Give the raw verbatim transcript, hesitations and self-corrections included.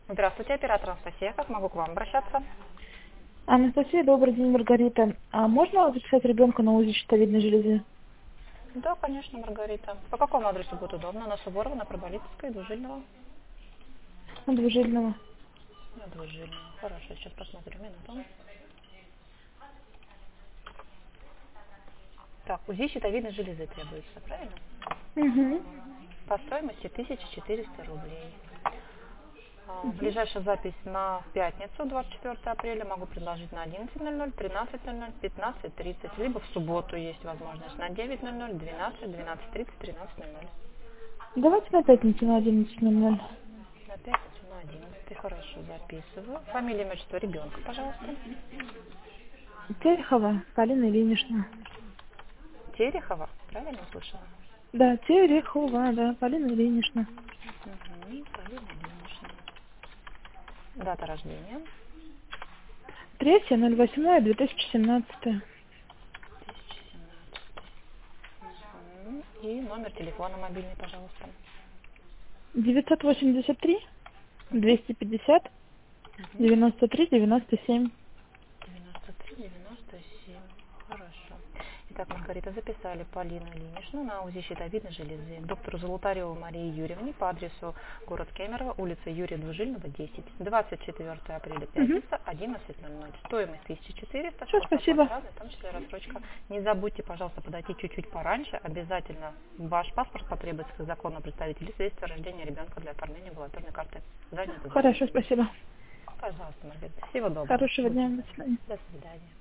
Здравствуйте, оператор Анастасия. Как могу к вам обращаться? Анастасия, добрый день, Маргарита. А можно записать ребенка на УЗИ щитовидной железы? Да, конечно, Маргарита. По какому адресу будет удобно? На Суворова, на Проболитовской, Двужильного? На двужильного. На Двужильного. Хорошо, сейчас посмотрим минуту. Так, УЗИ щитовидной железы требуется, правильно? Угу. По стоимости тысяча четыреста рублей. А, Угу. Ближайшая запись на пятницу, двадцать четвёртого апреля. Могу предложить на одиннадцать ноль ноль, тринадцать ноль ноль, пятнадцать тридцать. Либо в субботу есть возможность на девять ноль ноль, двенадцать, двенадцать тридцать, тринадцать ноль ноль. Давайте на пятницу на одиннадцать ноль ноль. На пятницу на одиннадцать. Хорошо, записываю. Фамилия, имя, отчество ребенка, пожалуйста. Терехова Полина Ильинична. Терехова, правильно услышала? Да, Терехова, да, Полина Ильинична. Угу, Полина Ильинична. Дата рождения. Третье ноль восьмое две тысячи семнадцатое. две тысячи семнадцатый. Мгм. И номер телефона мобильный, пожалуйста. девятьсот восемьдесят три Угу. двести пятьдесят Угу. девяносто три девяносто семь. девяносто три девяносто семь. Хорошо. Итак, Маргарита, записали Полину Ильиничну на УЗИ щитовидной железы. К доктору Золотареву Марии Юрьевне по адресу город Кемерово, улица Юрия Двужильного, десять. двадцать четвёртого апреля, Угу. пятница, одиннадцать ноль ноль. Стоимость тысяча четыреста, Все, способ оплаты спасибо. разный, в том числе рассрочка. Не забудьте, пожалуйста, подойти чуть-чуть пораньше. Обязательно ваш паспорт потребуется как законного представителя, свидетельство о рождении ребенка для оформления амбулаторной карты. Задней Хорошо, туда. спасибо. Пожалуйста, Маргарита. Всего доброго. Хорошего Будьте дня, до здоровы. свидания. До свидания.